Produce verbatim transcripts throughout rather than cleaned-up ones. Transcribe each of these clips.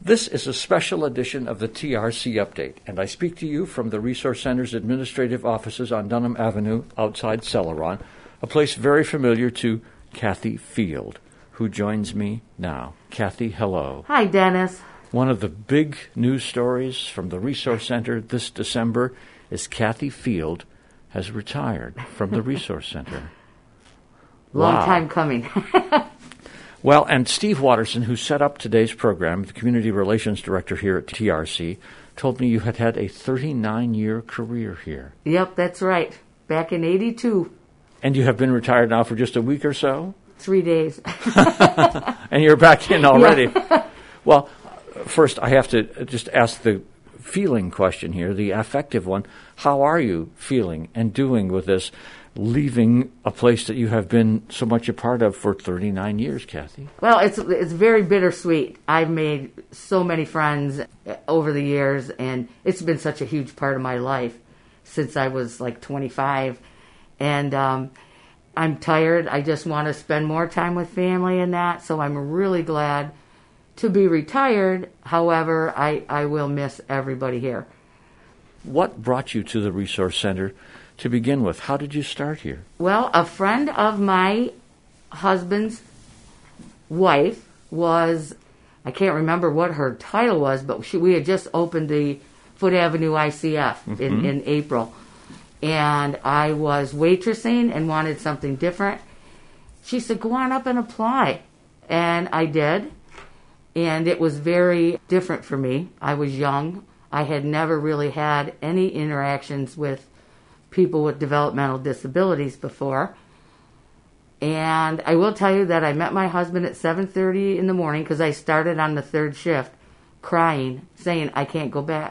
This is a special edition of the T R C Update, and I speak to you from the Resource Center's administrative offices on Dunham Avenue outside Celeron, a place very familiar to Kathy Field, who joins me now. Kathy, hello. Hi, Dennis. One of the big news stories from the Resource Center this December is Kathy Field has retired from the Resource Center. Long Wow. time coming. Well, and Steve Watterson, who set up today's program, the Community Relations Director here at T R C, told me you had had a thirty-nine-year career here. Yep, that's right. Back in eighty-two. And you have been retired now for just a week or so? Three days. And you're back in already. Yeah. Well, first I have to just ask the feeling question here, the affective one. How are you feeling and doing with this, leaving a place that you have been so much a part of for thirty-nine years, Kathy? Well, it's it's very bittersweet. I've made so many friends over the years, and it's been such a huge part of my life since I was like twenty-five. And um, I'm tired. I just want to spend more time with family and that, so I'm really glad to be retired. However, I, I will miss everybody here. What brought you to the Resource Center to begin with? How did you start here? Well, a friend of my husband's wife was, I can't remember what her title was, but she, we had just opened the Foot Avenue I C F mm-hmm. in, in April. And I was waitressing and wanted something different. She said, go on up and apply. And I did. And it was very different for me. I was young. I had never really had any interactions with people with developmental disabilities before. And I will tell you that I met my husband at seven thirty in the morning because I started on the third shift crying, saying I can't go back.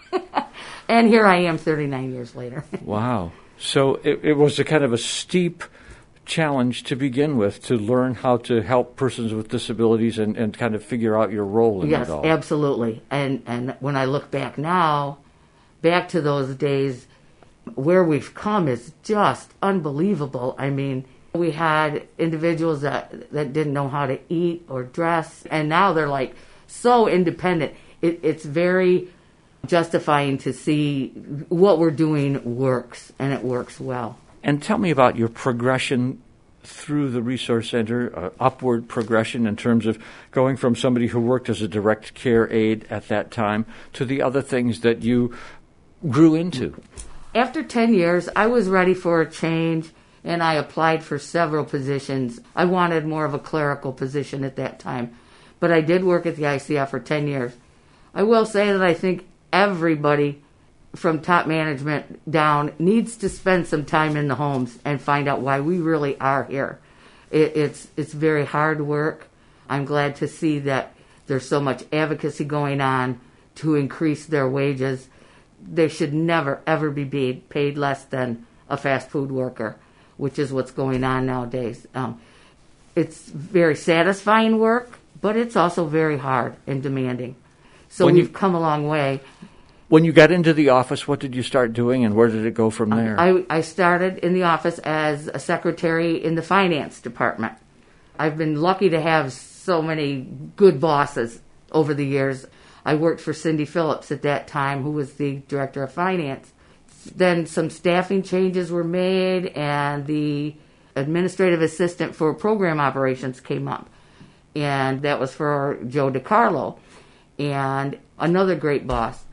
And here I am thirty-nine years later. Wow. So it, it was a kind of a steep challenge to begin with, to learn how to help persons with disabilities and, and kind of figure out your role in yes, it all. Yes, absolutely. And and when I look back now, back to those days, where we've come is just unbelievable. I mean, we had individuals that, that didn't know how to eat or dress, and now they're like so independent. It, it's very justifying to see what we're doing works, and it works well. And tell me about your progression through the Resource Center, uh, upward progression in terms of going from somebody who worked as a direct care aide at that time to the other things that you grew into. After ten years, I was ready for a change, and I applied for several positions. I wanted more of a clerical position at that time, but I did work at the I C F for ten years. I will say that I think everybody from top management down needs to spend some time in the homes and find out why we really are here. It, it's it's very hard work. I'm glad to see that there's so much advocacy going on to increase their wages. They should never, ever be paid, paid less than a fast food worker, which is what's going on nowadays. Um, it's very satisfying work, but it's also very hard and demanding. So when we've you, come a long way. When you got into the office, what did you start doing, and where did it go from there? I, I started in the office as a secretary in the finance department. I've been lucky to have so many good bosses over the years. I worked for Cindy Phillips at that time, who was the director of finance. Then some staffing changes were made, and the administrative assistant for program operations came up. And that was for Joe DiCarlo, and another great boss.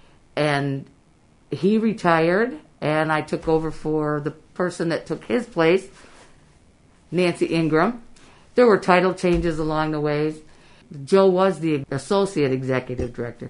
And he retired, and I took over for the person that took his place, Nancy Ingram. There were title changes along the way. Joe was the associate executive director.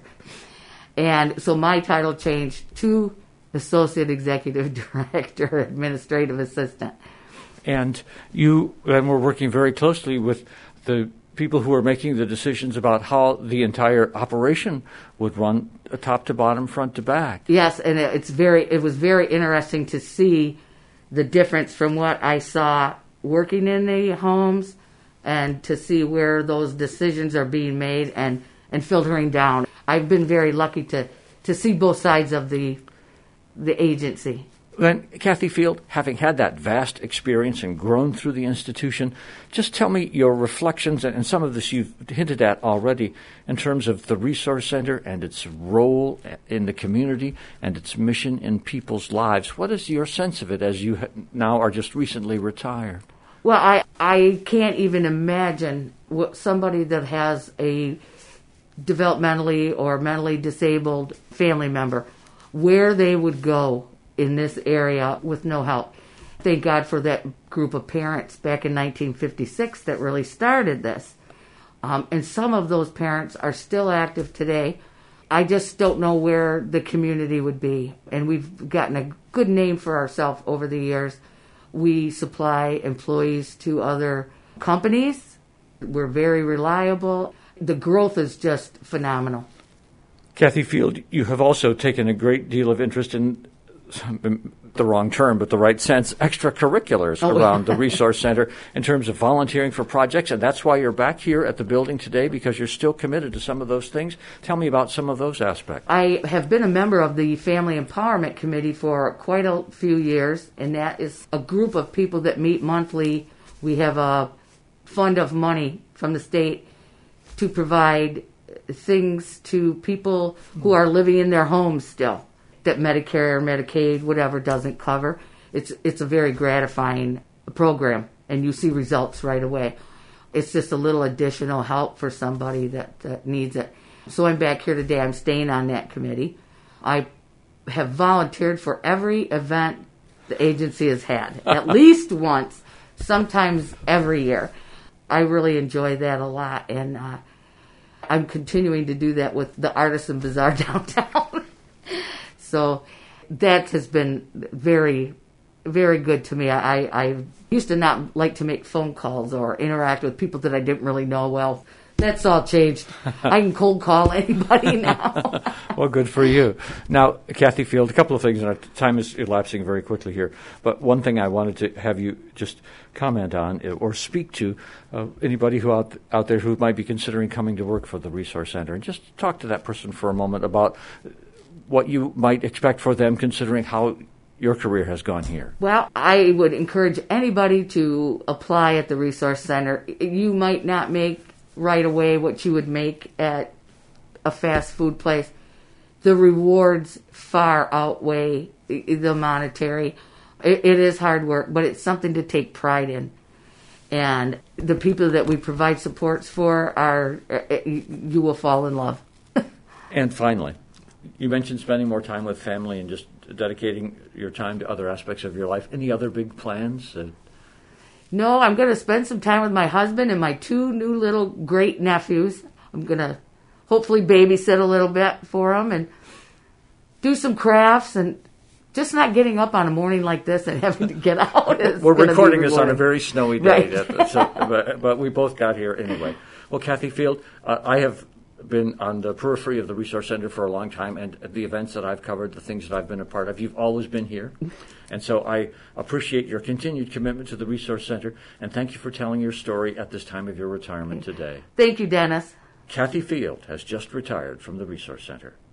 And so my title changed to associate executive director, administrative assistant. And you and were working very closely with the people who are making the decisions about how the entire operation would run, top to bottom, front to back. Yes, and it's very it was very interesting to see the difference from what I saw working in the homes and to see where those decisions are being made and, and filtering down. I've been very lucky to, to see both sides of the the agency. Then, Kathy Field, having had that vast experience and grown through the institution, just tell me your reflections, and some of this you've hinted at already, in terms of the Resource Center and its role in the community and its mission in people's lives. What is your sense of it as you now are just recently retired? Well, I, I can't even imagine what somebody that has a developmentally or mentally disabled family member, where they would go in this area with no help. Thank God for that group of parents back in nineteen fifty-six that really started this. Um, and some of those parents are still active today. I just don't know where the community would be. And we've gotten a good name for ourselves over the years. We supply employees to other companies. We're very reliable. The growth is just phenomenal. Kathy Field, you have also taken a great deal of interest in the wrong term, but the right sense, extracurriculars oh. around the Resource Center in terms of volunteering for projects, and that's why you're back here at the building today, because you're still committed to some of those things. Tell me about some of those aspects. I have been a member of the Family Empowerment Committee for quite a few years, and that is a group of people that meet monthly. We have a fund of money from the state to provide things to people who are living in their homes still, that Medicare or Medicaid, whatever, doesn't cover. It's it's a very gratifying program, and you see results right away. It's just a little additional help for somebody that, that needs it. So I'm back here today. I'm staying on that committee. I have volunteered for every event the agency has had, at least once, sometimes every year. I really enjoy that a lot, and uh, I'm continuing to do that with the Artisan Bazaar downtown. So that has been very, very good to me. I, I used to not like to make phone calls or interact with people that I didn't really know well. That's all changed. I can cold call anybody now. Well, good for you. Now, Kathy Field, a couple of things, and our time is elapsing very quickly here, but one thing I wanted to have you just comment on or speak to uh, anybody who out, out there who might be considering coming to work for the Resource Center, and just talk to that person for a moment about what you might expect for them considering how your career has gone here. Well, I would encourage anybody to apply at the Resource Center. You might not make right away what you would make at a fast food place. The rewards far outweigh the monetary. It, it is hard work, but it's something to take pride in. And the people that we provide supports for are, you will fall in love. And finally, you mentioned spending more time with family and just dedicating your time to other aspects of your life. Any other big plans? Uh, No, I'm going to spend some time with my husband and my two new little great nephews. I'm going to hopefully babysit a little bit for them and do some crafts, and just not getting up on a morning like this and having to get out. Is We're recording this on a very snowy day, right. so, but, but we both got here anyway. Well, Kathy Field, uh, I have been on the periphery of the Resource Center for a long time, and the events that I've covered, the things that I've been a part of, you've always been here. And so I appreciate your continued commitment to the Resource Center, and thank you for telling your story at this time of your retirement today. Thank you, Dennis. Kathy Field has just retired from the Resource Center.